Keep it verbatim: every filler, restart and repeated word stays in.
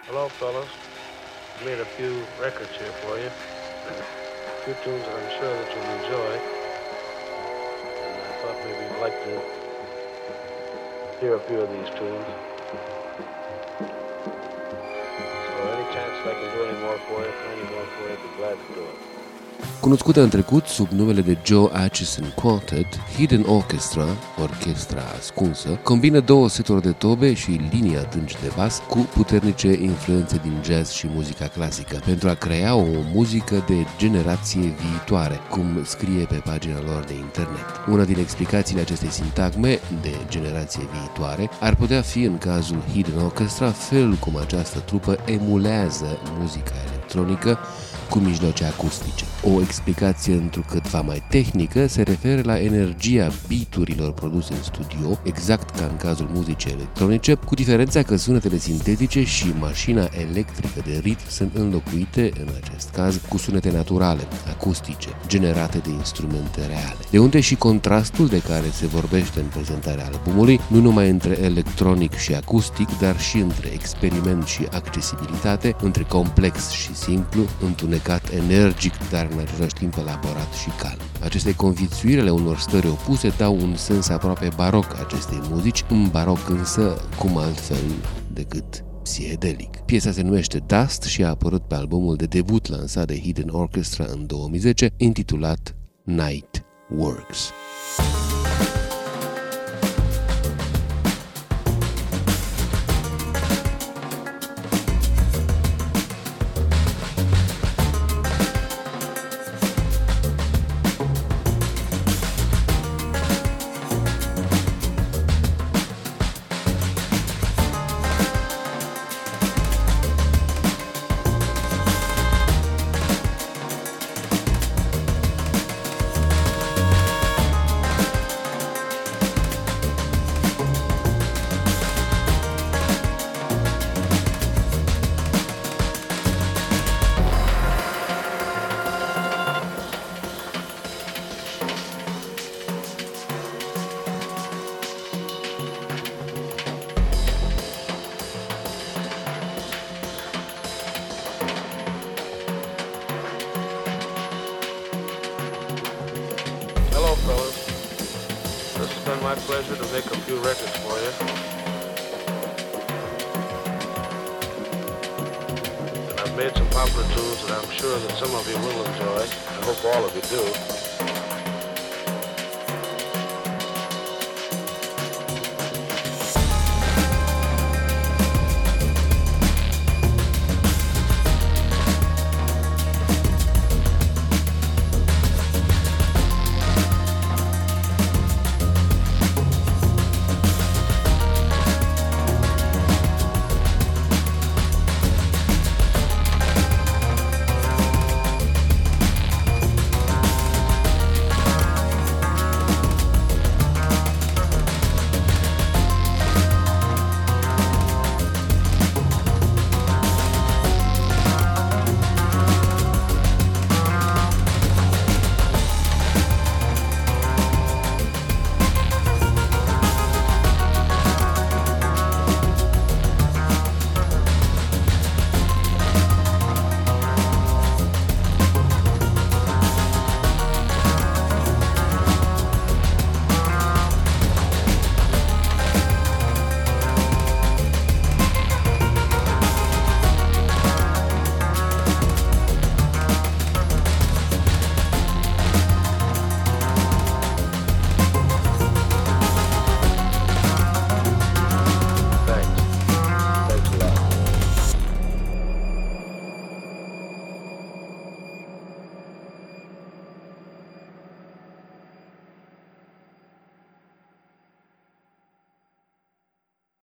Hello, fellas. Made a few records here for you. A few tunes that I'm sure that you'll enjoy. And I thought maybe you'd like to hear a few of these tunes. So any chance I can do any more for you, any more for you, I'd be glad to do it. Cunoscută în trecut sub numele de Joe Acheson Quartet, Hidden Orchestra, orchestra ascunsă, combină două seturi de tobe și linii adânci de bas cu puternice influențe din jazz și muzica clasică, pentru a crea o muzică de generație viitoare, cum scrie pe pagina lor de internet. Una din explicațiile acestei sintagme de generație viitoare ar putea fi, în cazul Hidden Orchestra, felul cum această trupă emulează muzica electronică cu mijloace acustice. O explicație întrucâtva mai tehnică se referă la energia beat-urilor produse în studio, exact ca în cazul muzicii electronice, cu diferența că sunetele sintetice și mașina electrică de ritm sunt înlocuite, în acest caz, cu sunete naturale, acustice, generate de instrumente reale. De unde și contrastul de care se vorbește în prezentarea albumului, nu numai între electronic și acustic, dar și între experiment și accesibilitate, între complex și simplu, întunecat, energic, dar în același timp elaborat și calm. Aceste conviețuiri ale unor stări opuse dau un sens aproape baroc acestei muzici, un baroc însă cum altfel decât psiedelic. Piesa se numește Dust și a apărut pe albumul de debut lansat de Hidden Orchestra în două mii zece, intitulat Night Works. Fellas, this has been my pleasure to make a few records for you. And I've made some popular tunes that I'm sure that some of you will enjoy. I hope all of you do.